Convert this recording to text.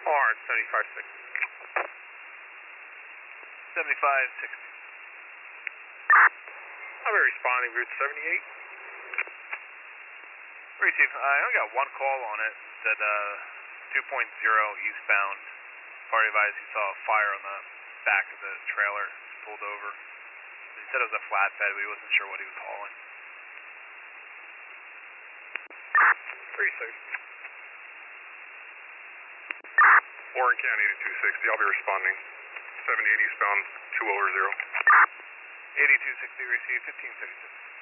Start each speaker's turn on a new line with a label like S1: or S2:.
S1: Orange 75-6.
S2: 75-60.
S1: I'll be responding, route 78.
S2: Receive. I only got one call on it. Said 2.0 eastbound. Party advised he saw a fire on the back of the trailer. Pulled over. He said it was a flatbed, but he wasn't sure what he was hauling.
S1: Pretty safe. Warren County 8260. I'll be responding. 78 eastbound 2 over 0.
S2: 8260 received 1536.